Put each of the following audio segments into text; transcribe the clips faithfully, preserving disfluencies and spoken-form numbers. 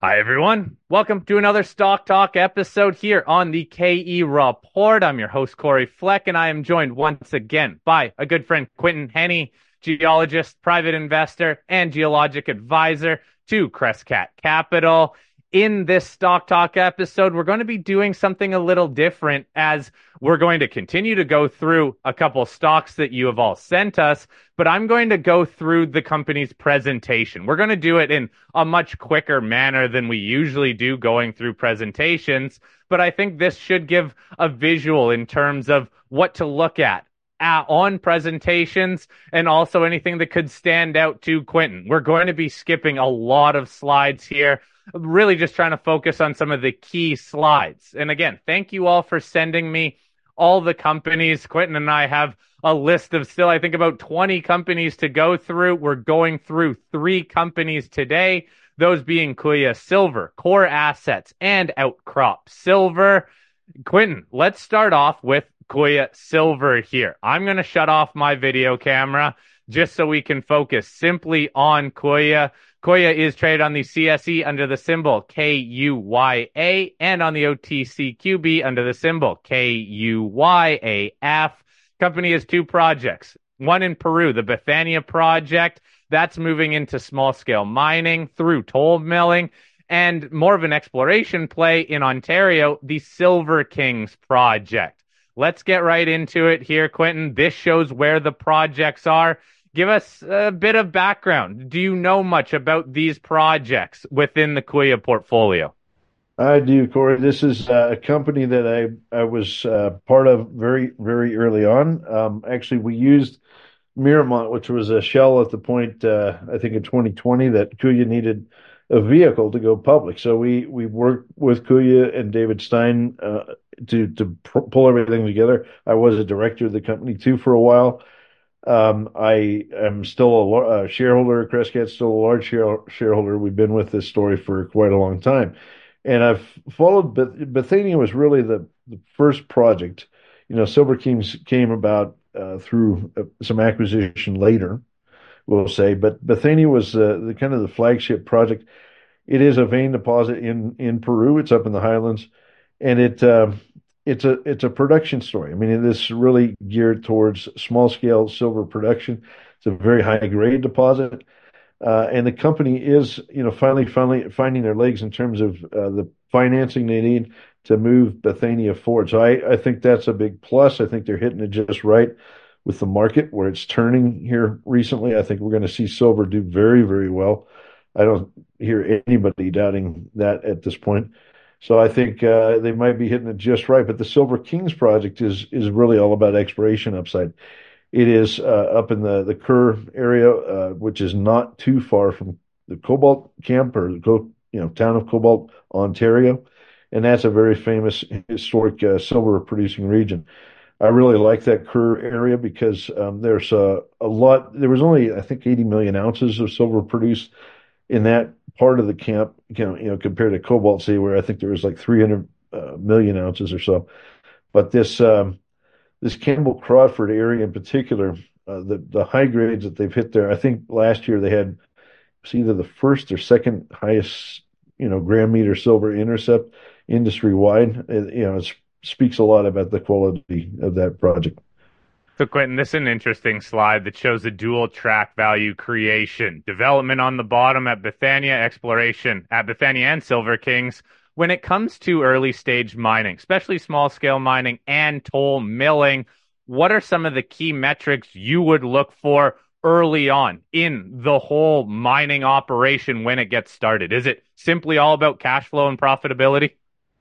Hi, everyone. Welcome to another Stock Talk episode here on the K E Report. I'm your host, Corey Fleck, and I am joined once again by a good friend, Quentin Henney, geologist, private investor, and geologic advisor to Crescat Capital. In this Stock Talk episode, we're going to be doing something a little different as we're going to continue to go through a couple stocks that you have all sent us, but I'm going to go through the company's presentation. We're going to do it in a much quicker manner than we usually do going through presentations, but I think this should give a visual in terms of what to look at uh, on presentations and also anything that could stand out to Quentin. We're going to be skipping a lot of slides here, really just trying to focus on some of the key slides. And again, thank you all for sending me all the companies. Quentin and I have a list of still, I think, about twenty companies to go through. We're going through three companies today, those being Kuya Silver, Core Assets, and Outcrop Silver. Quentin, let's start off with Kuya Silver here. I'm going to shut off my video camera just so we can focus simply on Kuya. Kuya is traded on the C S E under the symbol K U Y A and on the O T C Q B under the symbol K U Y A F. Company has two projects. One in Peru, the Bethania project. That's moving into small-scale mining through toll milling, and more of an exploration play in Ontario, the Silver Kings project. Let's get right into it here, Quentin. This shows where the projects are. Give us a bit of background. Do you know much about these projects within the Kuya portfolio? I do, Corey. This is uh, a company that I I was uh, part of very very early on. Um, actually, we used Miramont, which was a shell at the point uh, I think in twenty twenty that Kuya needed a vehicle to go public. So we we worked with Kuya and David Stein uh, to to pr- pull everything together. I was a director of the company too for a while. Um, I am still a, a shareholder. Crescat's still a large share, shareholder. We've been with this story for quite a long time, and I've followed. Beth- Bethania was really the, the first project. You know, Silver Kings came about uh, through uh, some acquisition later, we'll say, but Bethania was uh, the kind of the flagship project. It is a vein deposit in in Peru. It's up in the highlands, and it uh, it's a it's a production story. I mean, it is really geared towards small scale silver production. It's a very high grade deposit, uh, and the company is you know finally finally finding their legs in terms of uh, the financing they need to move Bethania forward. So I I think that's a big plus. I think they're hitting it just right with the market where it's turning here recently. I think we're going to see silver do very very well. I don't hear anybody doubting that at this point. So I think uh, they might be hitting it just right. But the Silver Kings project is is really all about exploration upside. It is uh, up in the the Kerr area, uh, which is not too far from the Cobalt camp or the Co- you know town of Cobalt, Ontario, and that's a very famous historic uh, silver producing region. I really like that Kerr area because um, there's a, a lot. There was only I think eighty million ounces of silver produced in that part of the camp, you know, you know, compared to Cobalt Sea, where I think there was like three hundred uh, million ounces or so. But this um, this Campbell Crawford area in particular, uh, the the high grades that they've hit there, I think last year they had it's either the first or second highest, you know, gram meter silver intercept industry wide. It, you know, it speaks a lot about the quality of that project. So, Quentin, this is an interesting slide that shows the dual track value creation. Development on the bottom at Bethania, exploration at Bethania and Silver Kings. When it comes to early stage mining, especially small scale mining and toll milling, what are some of the key metrics you would look for early on in the whole mining operation when it gets started? Is it simply all about cash flow and profitability?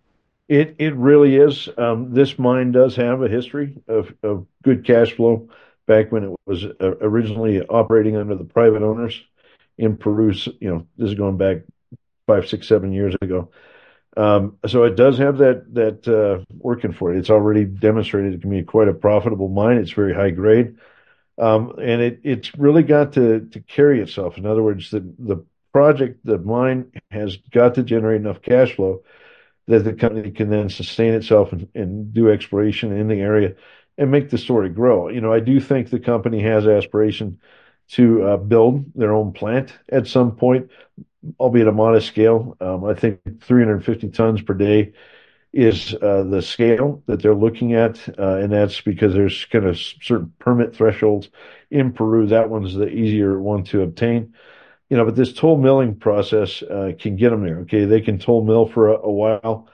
It it really is. Um, this mine does have a history of, of good cash flow back when it was uh, originally operating under the private owners in Peru. You know, this is going back five, six, seven years ago. Um, so it does have that that uh, working for it. It's already demonstrated it can be quite a profitable mine. It's very high grade, um, and it it's really got to to carry itself. In other words, the the project, the mine has got to generate enough cash flow that the company can then sustain itself and, and do exploration in the area and make the story grow. You know, I do think the company has aspiration to uh, build their own plant at some point. albeit a modest scale. Um, I think three hundred fifty tons per day is uh, the scale that they're looking at, uh, and that's because there's kind of certain permit thresholds in Peru. That one's the easier one to obtain. You know, but this toll milling process uh, can get them there. Okay, they can toll mill for a, a while.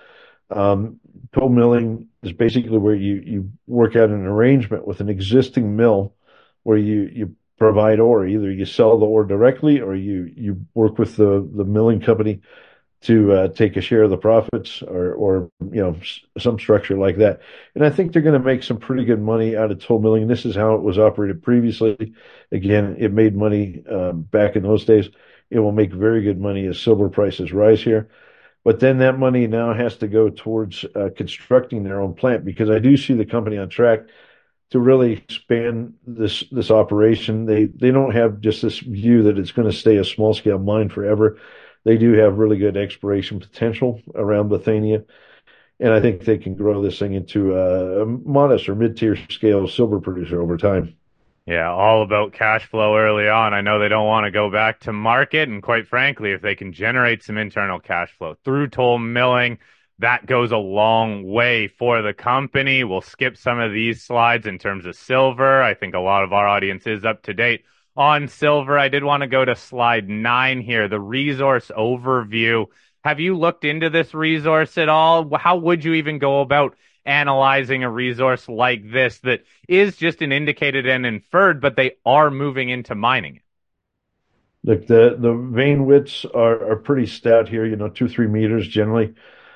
Um, Toll milling is basically where you you work out an arrangement with an existing mill where you you provide ore. Either you sell the ore directly or you you work with the the milling company to uh, take a share of the profits or or you know s- some structure like that. And I think they're going to make some pretty good money out of toll milling. This is how it was operated previously. Again, it made money um, back in those days. It will make very good money as silver prices rise here. But then that money now has to go towards uh, constructing their own plant because I do see the company on track to really expand this this operation. They they don't have just this view that it's going to stay a small scale mine forever. They do have really good exploration potential around Bethania, and I think they can grow this thing into a, a modest or mid tier scale silver producer over time. Yeah, all about cash flow early on. I know they don't want to go back to market, and quite frankly, if they can generate some internal cash flow through toll milling, that goes a long way for the company. We'll skip some of these slides in terms of silver. I think a lot of our audience is up to date on silver. I did want to go to slide nine here, the resource overview. Have you looked into this resource at all? How would you even go about analyzing a resource like this that is just an indicated and inferred, but they are moving into mining it? Look, the the vein widths are are pretty stout here. You know, two three meters generally.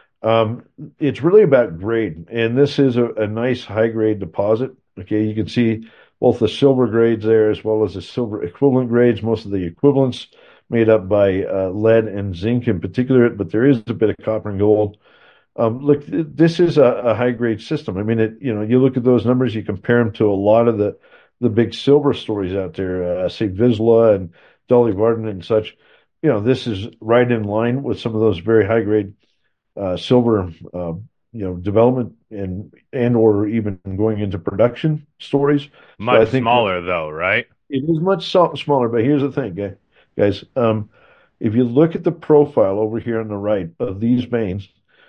Um, it's really about grade, and this is a, a nice high grade deposit. Okay, you can see both the silver grades there as well as the silver equivalent grades. Most of the equivalents made up by uh, lead and zinc in particular, but there is a bit of copper and gold. Um, look, th- this is a, a high grade system. I mean, it, you know, you look at those numbers, you compare them to a lot of the the big silver stories out there, uh, say Vizsla and Dolly Varden and such. You know, this is right in line with some of those very high grade uh, silver, uh, you know, development and and or even going into production stories. So I Much think that smaller though, right? it is much so- smaller. But here's the thing, guy- guys. Um, if you look at the profile over here on the right of these veins,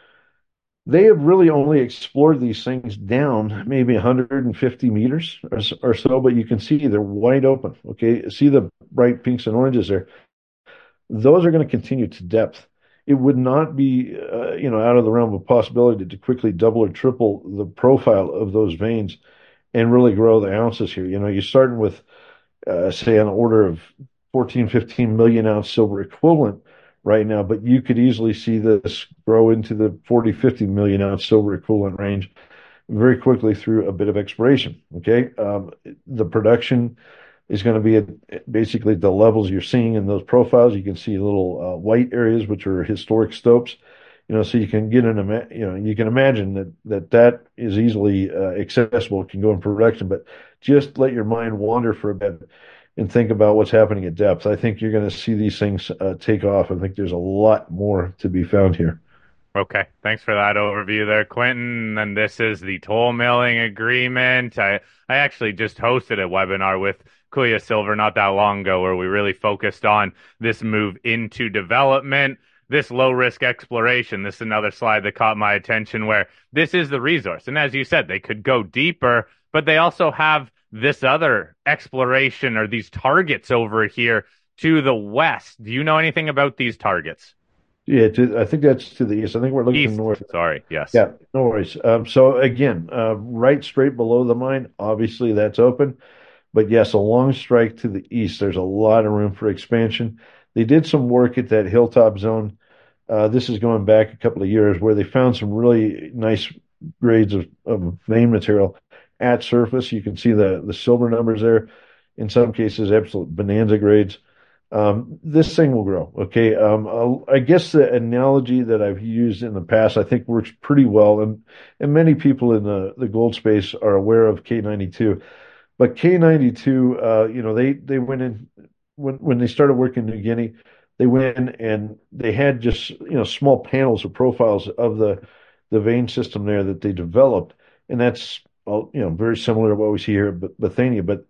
they have really only explored these things down maybe one hundred fifty meters or, s- or so, but you can see they're wide open. Okay, see the bright pinks and oranges there. Those are going to continue to depth. It would not be, uh, you know, out of the realm of possibility to quickly double or triple the profile of those veins and really grow the ounces here. You know, you're starting with, uh, say, an order of fourteen, fifteen million ounce silver equivalent right now, but you could easily see this grow into the forty, fifty million ounce silver equivalent range very quickly through a bit of exploration. Okay. Um, the production is going to be at basically the levels you're seeing in those profiles. You can see little uh, white areas, which are historic stopes. You know, so you can get an, ima- you know, you can imagine that that that is easily uh, accessible. It can go in production, but just let your mind wander for a bit and think about what's happening at depth. I think you're going to see these things uh, take off. I think there's a lot more to be found here. Okay, thanks for that overview there, Quentin. And this is the toll milling agreement. I, I actually just hosted a webinar with Kuya Silver not that long ago where we really focused on this move into development, this low risk exploration. This is another slide that caught my attention where this is the resource. And as you said, they could go deeper, but they also have this other exploration or these targets over here to the west. Do you know anything about these targets? Yeah, to, I think that's to the east. I think we're looking East. north. Sorry. Yes. Yeah, no worries. Um, so again, uh, right straight below the mine, obviously that's open. But yes, along strike to the east, there's a lot of room for expansion. They did some work at that hilltop zone. Uh, this is going back a couple of years where they found some really nice grades of, of vein material at surface. You can see the the silver numbers there. In some cases, absolute bonanza grades. Um, this thing will grow. Okay. Um, I'll- I guess the analogy that I've used in the past, I think works pretty well. And, and many people in the, the gold space are aware of K ninety-two. But K ninety-two, uh, you know, they they went in when when they started working in New Guinea, they went in and they had just you know small panels or profiles of the the vein system there that they developed, and that's all you know very similar to what we see here at Bethania. But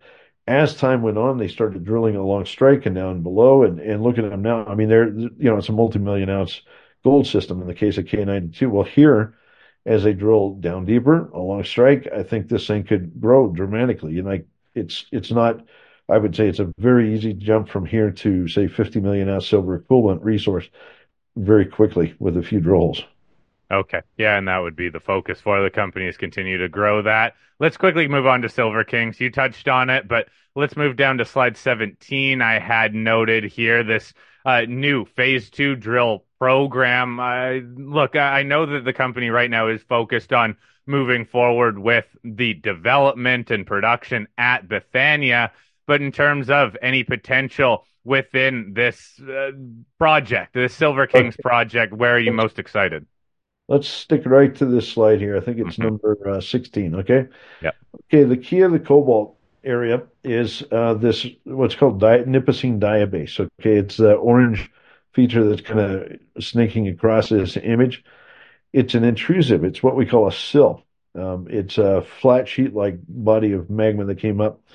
As time went on, they started drilling along strike and down below, and and look at them now. I mean, they're you know it's a multi-million ounce gold system in the case of K ninety-two. Well, here, as they drill down deeper along strike, I think this thing could grow dramatically. And like it's it's not, I would say it's a very easy jump from here to say fifty million ounce silver equivalent resource very quickly with a few drill holes. Okay. Yeah, and that would be the focus for the company is continue to grow that. Let's quickly move on to Silver Kings. You touched on it, but let's move down to slide seventeen. I had noted here this uh, new phase two drill program. Uh, look, I I know that the company right now is focused on moving forward with the development and production at Bethania, but in terms of any potential within this uh, project, the Silver Kings Okay, project, where are you let's most excited? let's stick right to this slide here. I think it's Hmm. number uh, sixteen. Okay. Yeah. Okay, the key of the cobalt area is uh, this what's called di Nipissing diabase. Okay, it's the orange feature that's kind of snaking across this image. It's an intrusive. It's what we call a sill. Um, it's a flat sheet-like body of magma that came up,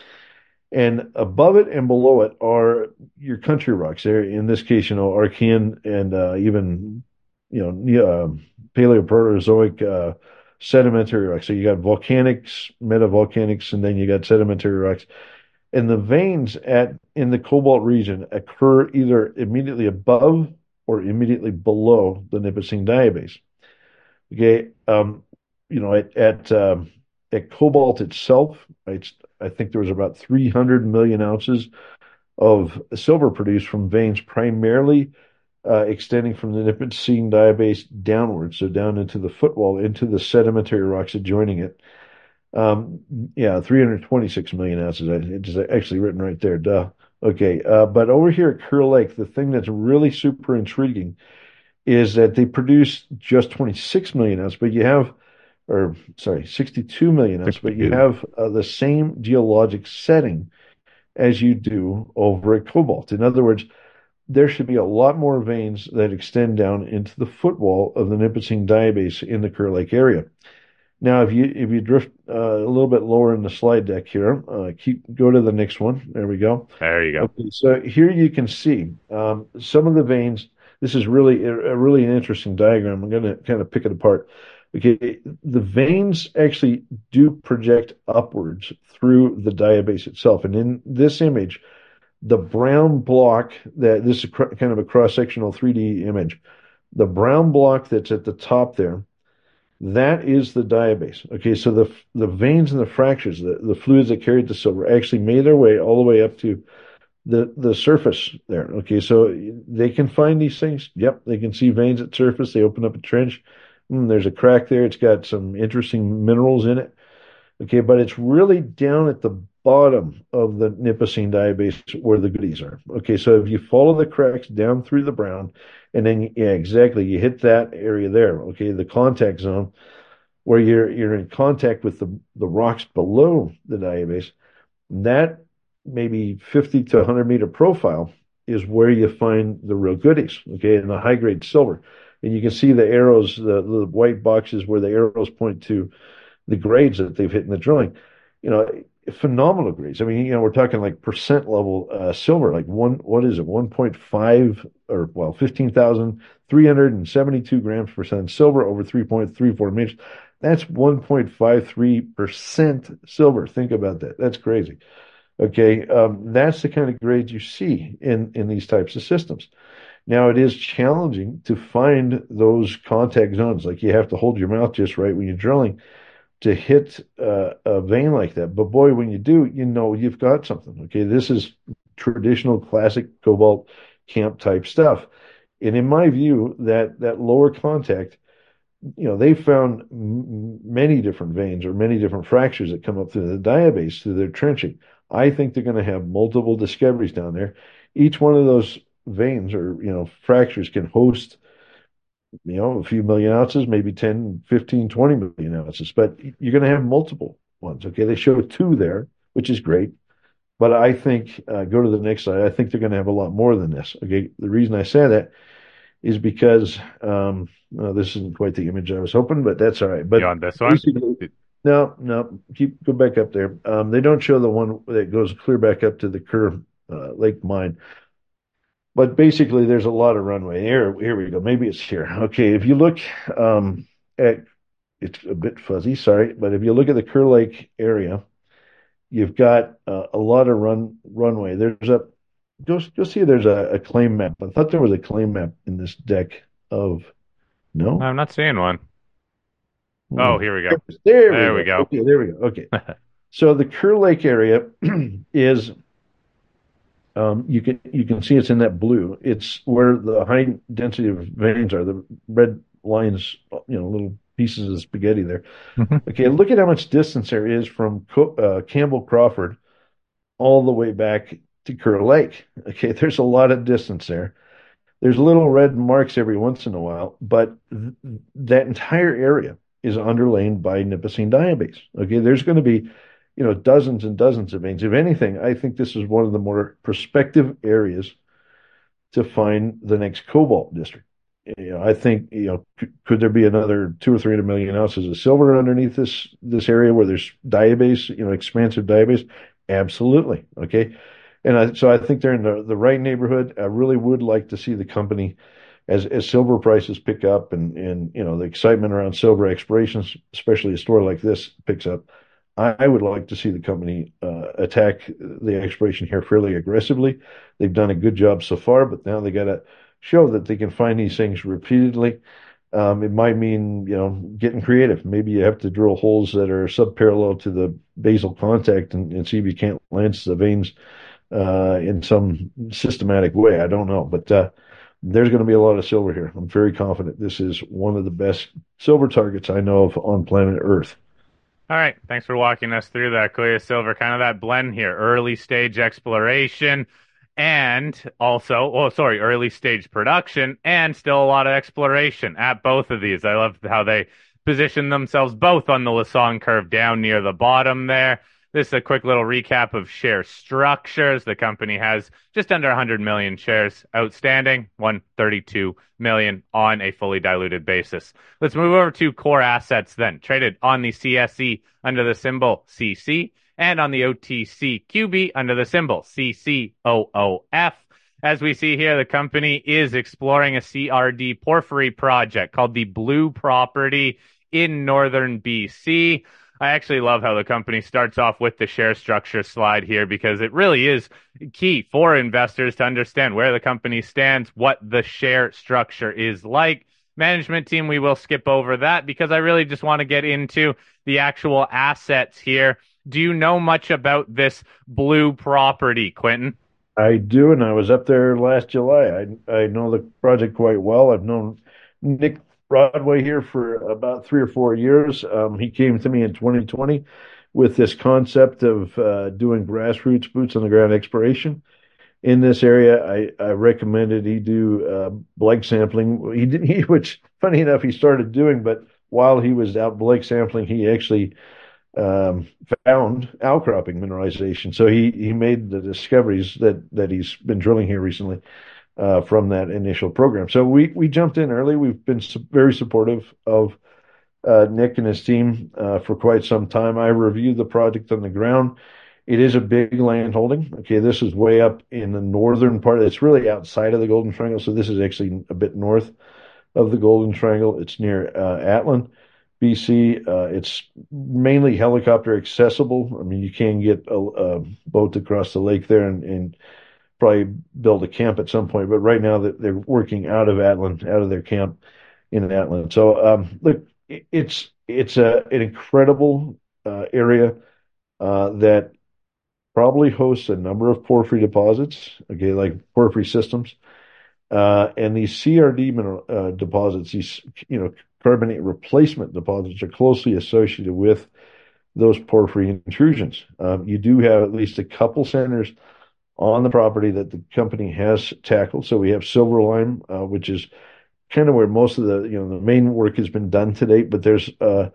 and above it and below it are your country rocks. There, in this case, you know, Archean and uh, even you know ne- uh, Paleoproterozoic uh, sedimentary rocks. So you got volcanics, metavolcanics, and then you got sedimentary rocks. And the veins at in the cobalt region occur either immediately above or immediately below the Nipissing diabase. Okay, um, you know, at at um, at cobalt itself, I, I think there was about three hundred million ounces of silver produced from veins primarily uh, extending from the Nipissing diabase downwards, so down into the footwall, into the sedimentary rocks adjoining it. Um, yeah, three hundred twenty-six million ounces. It's actually written right there. Duh. Okay, uh, but over here at Kerr Lake, the thing that's really super intriguing is that they produce just twenty-six million ounces, but you have, or sorry, sixty-two million ounces, but you sixty-two. have uh, the same geologic setting as you do over at Cobalt. In other words, there should be a lot more veins that extend down into the footwall of the Nipissing diabase in the Kerr Lake area. Now, if you if you drift uh, a little bit lower in the slide deck here, uh, keep go to the next one. There we go. There you go. Okay, so here you can see um, some of the veins. This is really a, a really an interesting diagram. I'm going to kind of pick it apart. Okay, the veins actually do project upwards through the diabase itself, and in this image, the brown block that this is cr- kind of a cross-sectional three D image. The brown block that's at the top there, that is the diabase. Okay, so the the veins and the fractures, the, the fluids that carried the silver, actually made their way all the way up to the the surface there. Okay, so they can find these things. Yep, they can see veins at surface. They open up a trench. Mm, there's a crack there. It's got some interesting minerals in it. Okay, but it's really down at the bottom of the Nipissing diabase where the goodies are. Okay, so if you follow the cracks down through the brown, and then yeah, exactly, you hit that area there. Okay, the contact zone where you're you're in contact with the the rocks below the diabase. That maybe fifty to one hundred meter profile is where you find the real goodies. Okay, and the high grade silver, and you can see the arrows, the, the white boxes where the arrows point to the grades that they've hit in the drilling, you know, phenomenal grades. I mean, you know, we're talking like percent level uh, silver, like one, what is it, one point five or well, fifteen thousand three hundred seventy-two grams per cent silver over three point three four meters. That's one point five three percent silver. Think about that. That's crazy. Okay. Um, that's the kind of grades you see in, in these types of systems. Now, it is challenging to find those contact zones. Like you have to hold your mouth just right when you're drilling to hit uh, a vein like that. But boy, when you do, you know you've got something. Okay, this is traditional classic cobalt camp type stuff. And in my view, that that lower contact, you know, they found m- many different veins or many different fractures that come up through the diabase through their trenching. I think they're going to have multiple discoveries down there. Each one of those veins or you know fractures can host you know, a few million ounces, maybe ten, fifteen, twenty million ounces, but you're going to have multiple ones. Okay. They show two there, which is great. But I think, uh, go to the next slide. I think they're going to have a lot more than this. Okay. The reason I say that is because, um, well, this isn't quite the image I was hoping, but that's all right. You But on this one? basically, No, no, keep go back up there. Um, they don't show the one that goes clear back up to the Kerr uh, Lake mine, but basically there's a lot of runway. Here, here we go. Maybe it's here. Okay, if you look um, at it's a bit fuzzy, sorry, but if you look at the Kerr Lake area, you've got uh, a lot of run runway. There's a you'll, you'll see there's a, a claim map. I thought there was a claim map in this deck of no. I'm not seeing one. Oh, Hmm. here we go. There we There we go. go. Okay, there we go. Okay. So the Kerr Lake area is um, you can you can see it's in that blue. It's where the high density of veins are. The red lines, you know, little pieces of spaghetti there. Mhm. Okay, look at how much distance there is from Co uh, Campbell Crawford all the way back to Kerr Lake. Okay, there's a lot of distance there. There's little red marks every once in a while, but th that entire area is underlain by Nipissing diabase. Okay, there's going to be, you know, dozens and dozens of veins. If anything, I think this is one of the more prospective areas to find the next cobalt district. You know, I think, you know, could, could there be another two or three hundred million ounces of silver underneath this this area where there's diabase, you know, expansive diabase? Absolutely. Okay. And I, so I think they're in the, the right neighborhood. I really would like to see the company as as silver prices pick up and and you know the excitement around silver explorations, especially a store like this picks up. I, I would like to see the company uh, attack the exploration here fairly aggressively. They've done a good job so far, but now they got to show that they can find these things repeatedly. Um, it might mean, you know, getting creative. Maybe you have to drill holes that are subparallel to the basal contact and, and see if you can't lance the veins uh, in some systematic way. I don't know, but uh, there's going to be a lot of silver here. I'm very confident this is one of the best silver targets I know of on planet Earth. All right. Thanks for walking us through that, Clear Silver. Kind of that blend here, early stage exploration and also, oh, sorry, early stage production and still a lot of exploration at both of these. I love how they position themselves both on the Lassonde curve down near the bottom there. This is a quick little recap of share structures. The company has just under one hundred million shares outstanding, one hundred thirty-two million on a fully diluted basis. Let's move over to core assets then. Traded on the C S E under the symbol C C and on the O T C Q B under the symbol C C O O F. As we see here, the company is exploring a C R D porphyry project called the Blue Property in northern B C. I actually love how the company starts off with the share structure slide here because it really is key for investors to understand where the company stands, what the share structure is like. Management team, we will skip over that because I really just want to get into the actual assets here. Do you know much about this Blue Property, Quentin? I do, and I was up there last July. I I know the project quite well. I've known Nick Broadway here for about three or four years. Um, he came to me in twenty twenty with this concept of uh, doing grassroots boots on the ground exploration in this area. I, I recommended he do uh, Blake sampling. He didn't, he, which funny enough, he started doing, but while he was out Blake sampling, he actually um, found outcropping mineralization. So he he made the discoveries that that he's been drilling here recently uh, from that initial program. So we we jumped in early. We've been su very supportive of uh, Nick and his team uh, for quite some time. I reviewed the project on the ground. It is a big land holding. Okay, this is way up in the northern part. It's really outside of the Golden Triangle, so this is actually a bit north of the Golden Triangle. It's near uh, Atlin, B C. Uh, it's mainly helicopter accessible. I mean, you can get a, a boat across the lake there and, and probably build a camp at some point. But right now, that they're working out of Atlin, out of their camp in Atlin. So, um, look, it's it's a an incredible uh, area uh, that probably hosts a number of porphyry deposits. Okay, like porphyry systems. Uh, and these C R D mineral uh, deposits, these you know carbonate replacement deposits, are closely associated with those porphyry intrusions. Um, you do have at least a couple centers on the property that the company has tackled. So we have Silver Lime, uh, which is kind of where most of the you know the main work has been done to date. But there's uh,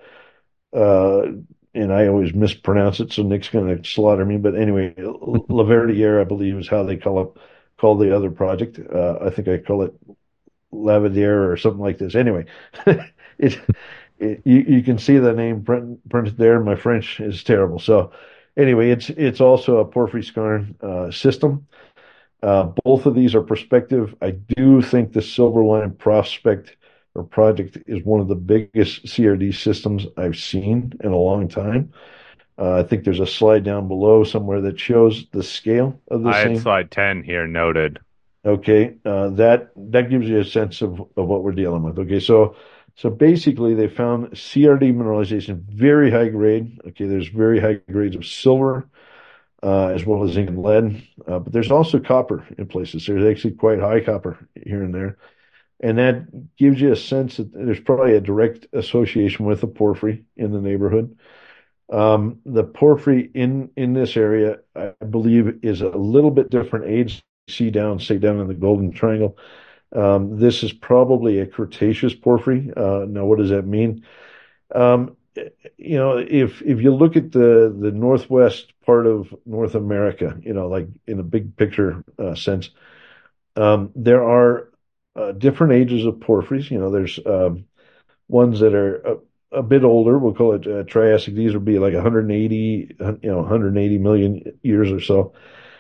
uh, and I always mispronounce it, so Nick's going to slaughter me. But anyway, La Verdière, I believe, is how they call it, call the other project. Uh, I think I call it Lavadier or something like this. Anyway, it it, you you can see the name print, printed there. My French is terrible. So anyway, it's it's also a porphyry skarn uh, system. Uh, both of these are prospective. I do think the Silverline prospect or project is one of the biggest C R D systems I've seen in a long time. Uh, I think there's a slide down below somewhere that shows the scale of this I had thing. slide ten here noted. Okay, uh, that that gives you a sense of, of what we're dealing with. Okay, so so basically they found C R D mineralization very high grade. Okay, there's very high grades of silver uh, as well as zinc and lead, uh, but there's also copper in places. There's actually quite high copper here and there, and that gives you a sense that there's probably a direct association with the porphyry in the neighborhood. Um, the porphyry in in this area, I believe, is a little bit different age. See down, say down in the Golden Triangle. Um, this is probably a Cretaceous porphyry. Uh, now, what does that mean? Um, you know, if if you look at the the northwest part of North America, you know, like in a big picture uh, sense, um, there are uh, different ages of porphyries. You know, there's um, ones that are a, a bit older. We'll call it uh, Triassic. These would be like one hundred eighty, you know, one hundred eighty million years or so.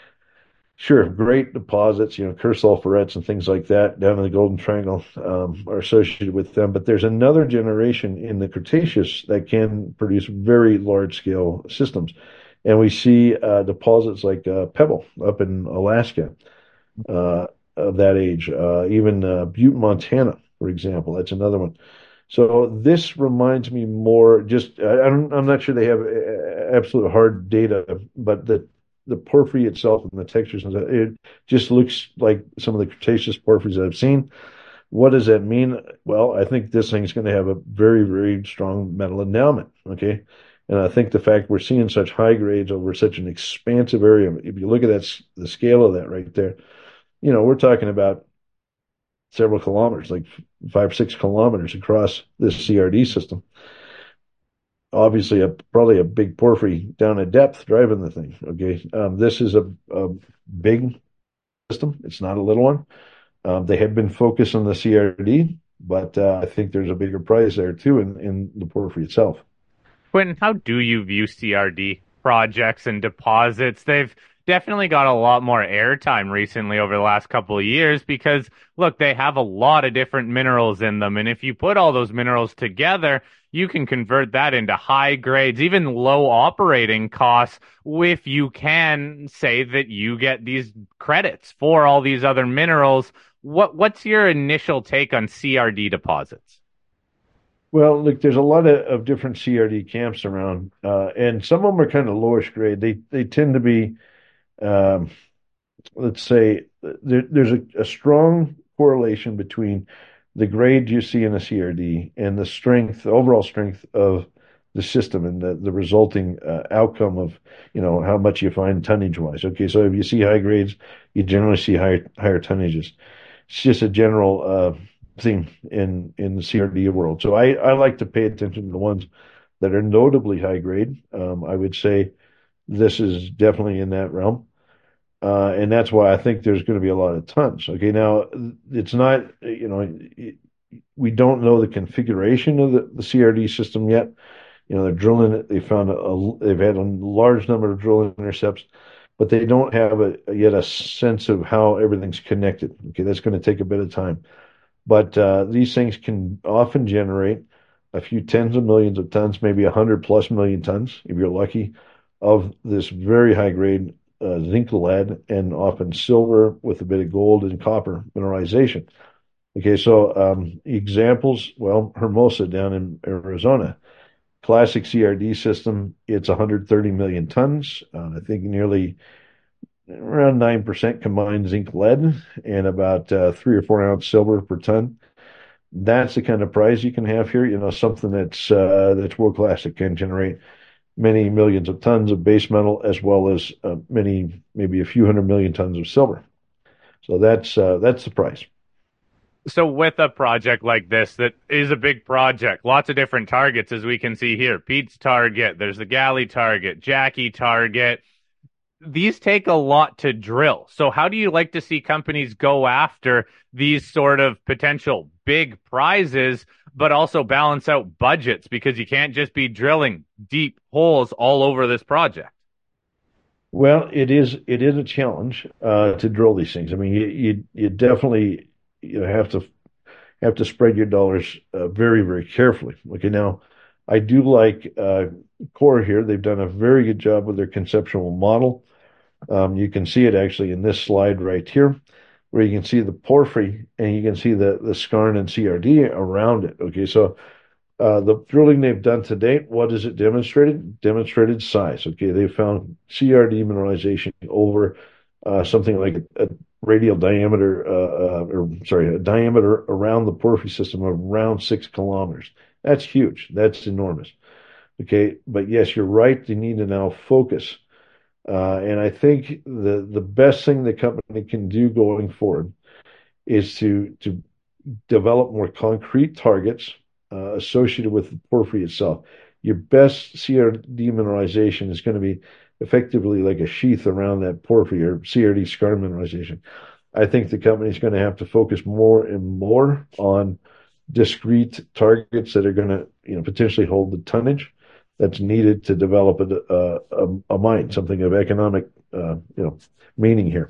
Sure, great deposits, you know, ker-sulfurettes and things like that down in the Golden Triangle um, are associated with them. But there's another generation in the Cretaceous that can produce very large scale systems. And we see uh, deposits like uh, Pebble up in Alaska uh, of that age, uh, even uh, Butte, Montana, for example. That's another one. So this reminds me more. Just I, I'm I'm not sure they have uh, absolute hard data, but the the porphyry itself and the textures and it just looks like some of the Cretaceous porphyries I've seen. What does that mean? Well, I think this thing's going to have a very very strong metal endowment. Okay. And I think the fact we're seeing such high grades over such an expansive area, if you look at that, the scale of that right there, you know, we're talking about several kilometers, like five, six kilometers across this C R D system. Obviously, a probably a big porphyry down at depth driving the thing. Okay, um, this is a, a big system. It's not a little one. Um, they have been focused on the C R D, but uh, I think there's a bigger prize there too in, in the porphyry itself. Quentin, how do you view C R D projects and deposits? They've definitely got a lot more airtime recently over the last couple of years because, look, they have a lot of different minerals in them. And if you put all those minerals together, you can convert that into high grades, even low operating costs, if you can say that you get these credits for all these other minerals. What, what's your initial take on C R D deposits? Well, look, there's a lot of, of different C R D camps around, uh, and some of them are kind of lowish grade. They they tend to be, um, let's say, there, there's a, a strong correlation between the grade you see in a C R D and the strength, the overall strength of the system and the, the resulting uh, outcome of, you know, how much you find tonnage wise. Okay, so if you see high grades, you generally see higher higher tonnages. It's just a general uh, theme in in the C R D world. So I I like to pay attention to the ones that are notably high grade. Um, I would say this is definitely in that realm. Uh, and that's why I think there's going to be a lot of tons. Okay, now it's not, you know, it, we don't know the configuration of the, the C R D system yet. You know, they're drilling it. They found a, a they've had a large number of drill intercepts, but they don't have a, yet a sense of how everything's connected. Okay, that's going to take a bit of time. But uh, these things can often generate a few tens of millions of tons, maybe a hundred plus million tons, if you're lucky, of this very high grade uh, zinc lead and often silver with a bit of gold and copper mineralization. Okay, so um, examples, well, Hermosa down in Arizona, classic C R D system, it's one hundred thirty million tons. Uh, I think nearly around nine percent combined zinc lead and about uh, three or four ounce silver per ton. That's the kind of prize you can have here, you know, something that's uh, that's world class that can generate many millions of tons of base metal as well as uh, many, maybe a few hundred million tons of silver. So that's uh, that's the price. So with a project like this, that is a big project, lots of different targets, as we can see here. Pete's target, there's the Galley target, Jackie target. These take a lot to drill. So how do you like to see companies go after these sort of potential big prizes but also balance out budgets because you can't just be drilling deep holes all over this project. Well, it is it is a challenge uh, to drill these things. I mean, you you, you definitely you have to have to spread your dollars uh, very very carefully. Okay, now I do like uh, Core here. They've done a very good job with their conceptual model. Um, you can see it actually in this slide right here, where you can see the porphyry and you can see the the skarn and C R D around it. Okay, so uh, the drilling they've done to date, what has it demonstrated? Demonstrated size. Okay, they found C R D mineralization over uh, something like a, a radial diameter, uh, uh, or sorry, a diameter around the porphyry system of around six kilometers. That's huge. That's enormous. Okay, but yes, you're right. They need to now focus. Uh, and I think the the best thing the company can do going forward is to to develop more concrete targets uh, associated with the porphyry itself. Your best C R D mineralization is going to be effectively like a sheath around that porphyry or C R D scar mineralization. I think the company is going to have to focus more and more on discrete targets that are going to, you know, potentially hold the tonnage that's needed to develop a, a, a mine, something of economic, uh, you know, meaning here.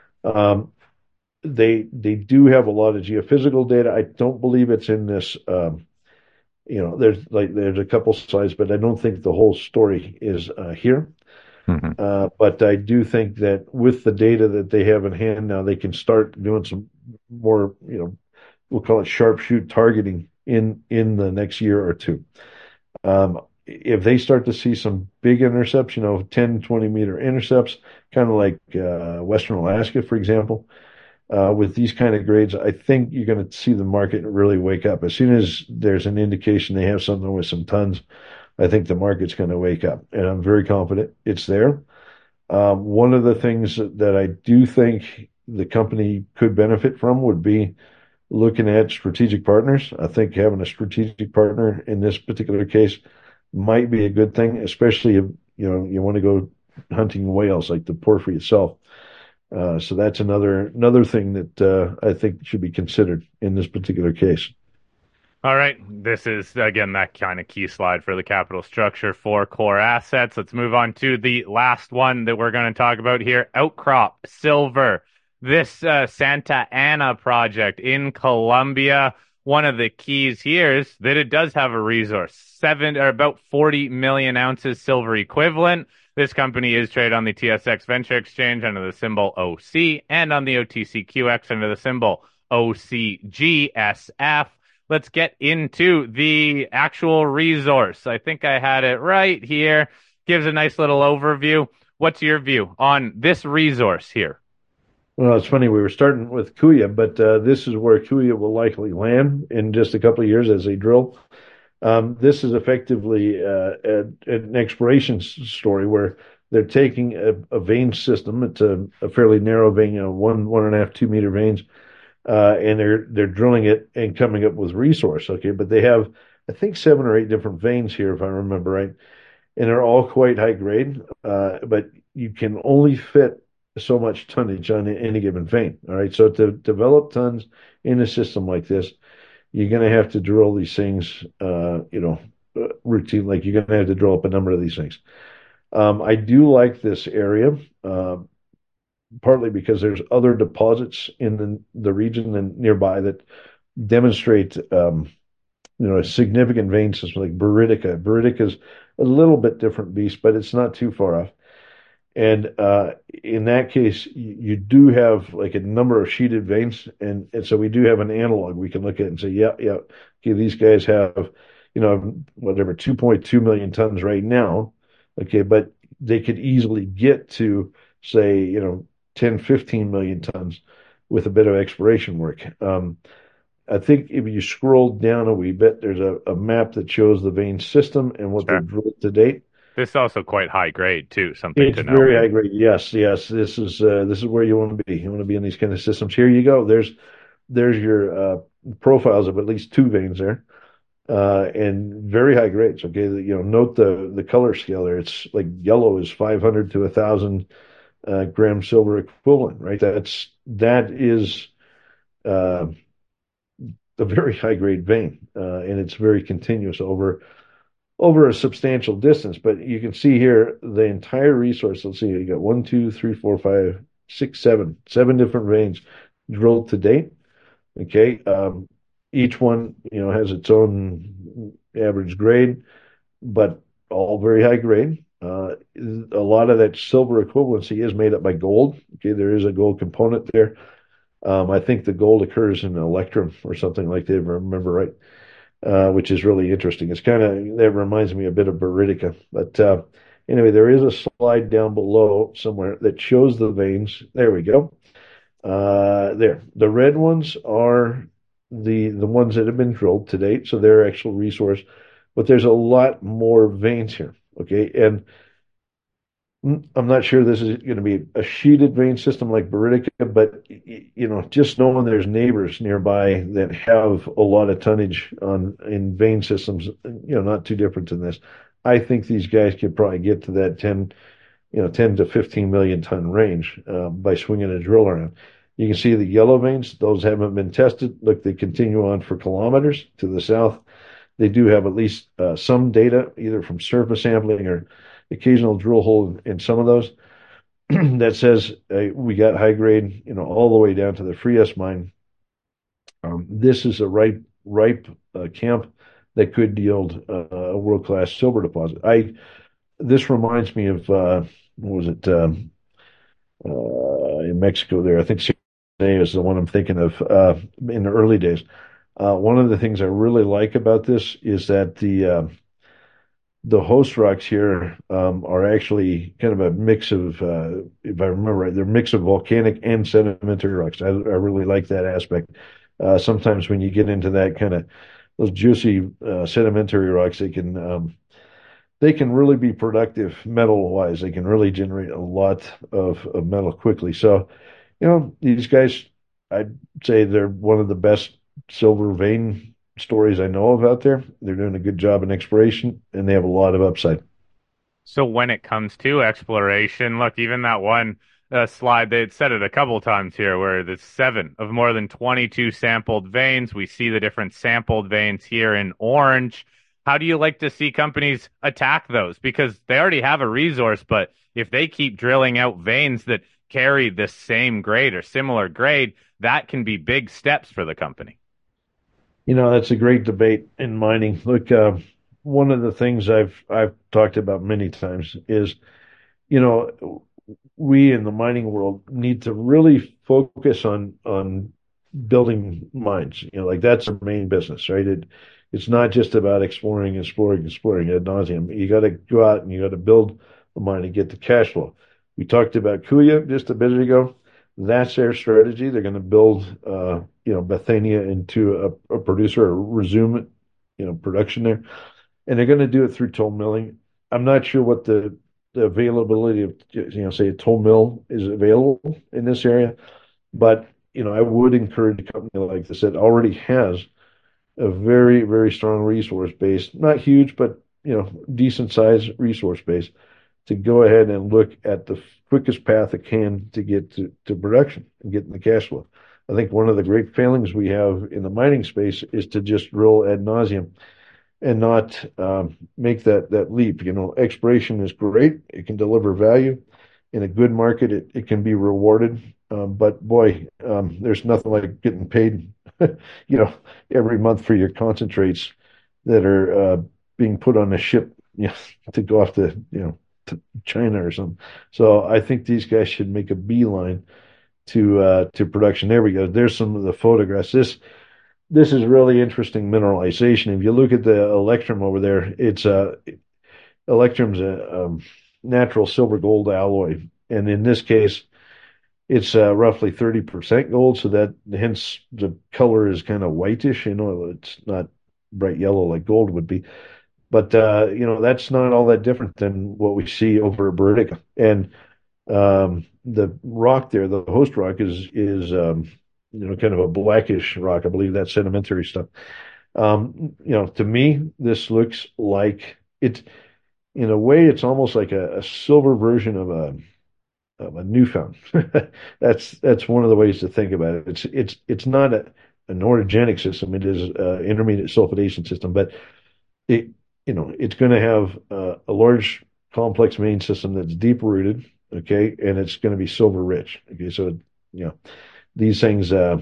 Um, they they do have a lot of geophysical data. I don't believe it's in this. Um, you know, there's like there's a couple slides, but I don't think the whole story is uh, here. Mm-hmm. Uh, but I do think that with the data that they have in hand now, they can start doing some more, you know, we'll call it sharpshoot targeting in in the next year or two. Um, if they start to see some big intercepts, you know, ten, twenty meter intercepts, kind of like uh, Western Alaska, for example, uh, with these kind of grades, I think you're going to see the market really wake up. As soon as there's an indication they have something with some tons, I think the market's going to wake up. And I'm very confident it's there. Um, one of the things that I do think the company could benefit from would be looking at strategic partners. I think having a strategic partner in this particular case might be a good thing, especially if you know you want to go hunting whales like the porphyry itself. Uh, so that's another another thing that uh, I think should be considered in this particular case. All right. This is, again, that kind of key slide for the capital structure for core assets. Let's move on to the last one that we're going to talk about here, Outcrop Silver. This uh, Santa Ana project in Colombia. One of the keys here is that it does have a resource, seven or about forty million ounces silver equivalent. This company is traded on the T S X Venture Exchange under the symbol O C and on the O T C Q X under the symbol O C G S F. Let's get into the actual resource. I think I had it right here. Gives a nice little overview. What's your view on this resource here? Well, it's funny. We were starting with Kuya, but uh, this is where Kuya will likely land in just a couple of years as they drill. Um, this is effectively uh, a, an exploration story where they're taking a, a vein system. It's a, a fairly narrow vein, you know, one, one and a half, two meter veins, uh, and they're they're drilling it and coming up with resource. Okay, but they have, I think, seven or eight different veins here, if I remember right, and they're all quite high grade. Uh, but you can only fit so much tonnage on any given vein. All right, so to develop tons in a system like this, you're going to have to drill these things, uh, you know, uh, routine. Like you're going to have to drill up a number of these things. Um, I do like this area, uh, partly because there's other deposits in the, the region and nearby that demonstrate, um, you know, a significant vein system like Buritica. Buritica is a little bit different beast, but it's not too far off. And uh, in that case, you, you do have like a number of sheeted veins, and, and so we do have an analog we can look at and say, yeah, yeah, okay, these guys have, you know, whatever, two point two million tons right now, okay, but they could easily get to, say, you know, ten, fifteen million tons with a bit of exploration work. Um, I think if you scroll down a wee bit, there's a, a map that shows the vein system and what Sure. they've drilled to date. This is also quite high grade too, something It's to note. very high grade. Yes, yes. This is uh, this is where you want to be. You want to be in these kind of systems. Here you go. There's there's your uh, profiles of at least two veins there, uh, and very high grades. Okay, you know, note the the color scale there. It's like yellow is five hundred to a thousand uh, gram silver equivalent. Right. That's that is uh, a very high grade vein, uh, and it's very continuous over over a substantial distance. But you can see here the entire resource. Let's see, you got one, two, three, four, five, six, seven, seven different veins drilled to date. Okay, um, each one, you know, has its own average grade, but all very high grade. Uh, a lot of that silver equivalency is made up by gold. Okay, there is a gold component there. Um, I think the gold occurs in an electrum or something like that, if I remember right, uh, which is really interesting. It's kind of, that reminds me a bit of Buritica. But uh, anyway, there is a slide down below somewhere that shows the veins. There we go. Uh, there. The red ones are the the ones that have been drilled to date, so they're actual resource. But there's a lot more veins here. Okay, and I'm not sure this is going to be a sheeted vein system like Buritica, but you know, just knowing there's neighbors nearby that have a lot of tonnage on in vein systems, you know, not too different than this. I think these guys could probably get to that ten, you know, ten to fifteen million ton range uh, by swinging a drill around. You can see the yellow veins; those haven't been tested. Look, they continue on for kilometers to the south. They do have at least uh, some data, either from surface sampling or occasional drill hole in, in some of those, that says uh, we got high grade, you know, all the way down to the Frias mine. Um, this is a ripe, ripe uh, camp that could yield uh, a world class silver deposit. I This reminds me of uh, what was it um, uh, in Mexico there? I think Sierra is the one I'm thinking of uh, in the early days. Uh, one of the things I really like about this is that the uh, the host rocks here um, are actually kind of a mix of, uh, if I remember right, they're a mix of volcanic and sedimentary rocks. I, I really like that aspect. Uh, sometimes when you get into that kind of those juicy uh, sedimentary rocks, they can um, they can really be productive metal wise. They can really generate a lot of, of metal quickly. So, you know, these guys, I'd say they're one of the best silver vein stories I know of out there. They're doing a good job in exploration and they have a lot of upside. So when it comes to exploration, look, even that one uh, slide, they had said it a couple times here, where there's seven of more than twenty-two sampled veins. We see the different sampled veins here in orange. How do you like to see companies attack those? Because they already have a resource, but if they keep drilling out veins that carry the same grade or similar grade, that can be big steps for the company. You know, that's a great debate in mining. Look, uh, one of the things I've I've talked about many times is, you know, we in the mining world need to really focus on on building mines. You know, like that's our main business, right? It it's not just about exploring, exploring, exploring ad nauseum. You got to go out and you got to build a mine and get the cash flow. We talked about Kuya just a bit ago. That's their strategy. They're going to build, uh, you know, Bethania into a, a producer or resume, you know, production there, and they're going to do it through toll milling. I'm not sure what the the availability of, you know, say a toll mill is available in this area, but you know, I would encourage a company like this that already has a very, very strong resource base, not huge, but you know, decent size resource base, to go ahead and look at the quickest path it can to get to, to production and get in the cash flow. I think one of the great failings we have in the mining space is to just drill ad nauseum and not um, make that that leap. You know, exploration is great; it can deliver value in a good market. It it can be rewarded, um, but boy, um, there's nothing like getting paid, you know, every month for your concentrates that are uh, being put on a ship, you know, to go off to you know to China or something. So I think these guys should make a beeline to uh, to production. There we go. There's some of the photographs. This this is really interesting mineralization. If you look at the electrum over there, it's a uh, electrum's a um, natural silver gold alloy, and in this case, it's uh, roughly thirty percent gold. So that hence the color is kind of whitish. You know, it's not bright yellow like gold would be. But uh, you know, that's not all that different than what we see over at Buritica. And um, the rock there, the host rock, is is um, you know kind of a blackish rock. I believe that's sedimentary stuff. Um, you know, to me, this looks like it. In a way, it's almost like a, a silver version of a of a Newfound. that's that's one of the ways to think about it. It's it's it's not a a neurogenic system. It is an intermediate sulfidation system, but it, you know, it's going to have uh, a large complex main system that's deep rooted, okay, and it's going to be silver rich. Okay, so you know these things uh,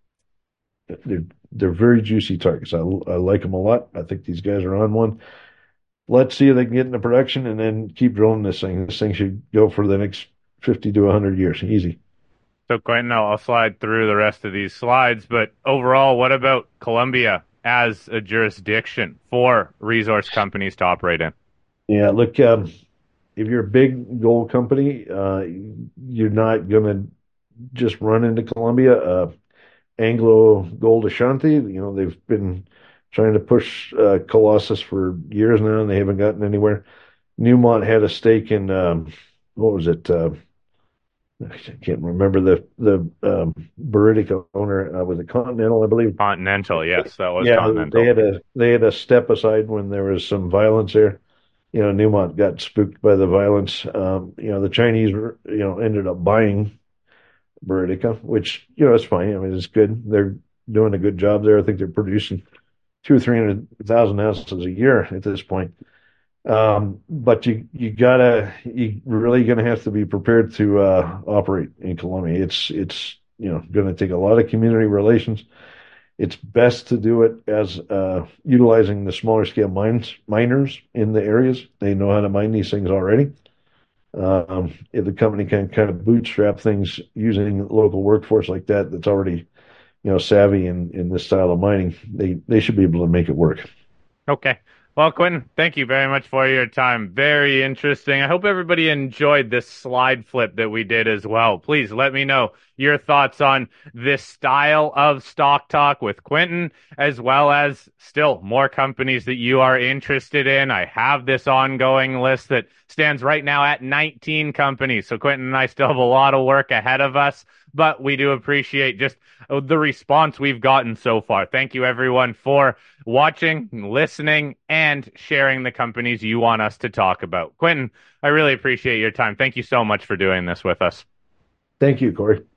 they're they're very juicy targets. I, I like them a lot. I think these guys are on one. Let's see if they can get into production and then keep drilling this thing. This thing should go for the next fifty to one hundred years, easy. So, Quentin, I'll, I'll slide through the rest of these slides, but overall, what about Colombia as a jurisdiction for resource companies to operate in? Yeah, look, um, if you're a big gold company, uh, you're not going to just run into Colombia. Uh, Anglo Gold Ashanti, you know, they've been trying to push uh, Colossus for years now, and they haven't gotten anywhere. Newmont had a stake in um, what was it? Uh, I can't remember the the um, Buritic owner. Uh, was it Continental, I believe? Continental, yes, that was Yeah, they Continental. had a they had a step aside when there was some violence there. You know, Newmont got spooked by the violence. Um, you know, the Chinese, you know, ended up buying Buritica, which, you know, it's fine. I mean, it's good. They're doing a good job there. I think they're producing two or three hundred thousand ounces a year at this point. Um, but you you gotta you really gonna have to be prepared to uh, operate in Colombia. It's it's you know gonna take a lot of community relations. It's best to do it as uh, utilizing the smaller scale mines miners in the areas. They know how to mine these things already. Um, if the company can kind of bootstrap things using local workforce like that, that's already you know savvy in in this style of mining, they they should be able to make it work. Okay. Well, Quentin, thank you very much for your time. Very interesting. I hope everybody enjoyed this slide flip that we did as well. Please let me know your thoughts on this style of Stock Talk with Quentin, as well as still more companies that you are interested in. I have this ongoing list that stands right now at nineteen companies. So Quentin and I still have a lot of work ahead of us, but we do appreciate just the response we've gotten so far. Thank you, everyone, for watching, listening, and sharing the companies you want us to talk about. Quentin, I really appreciate your time. Thank you so much for doing this with us. Thank you, Corey.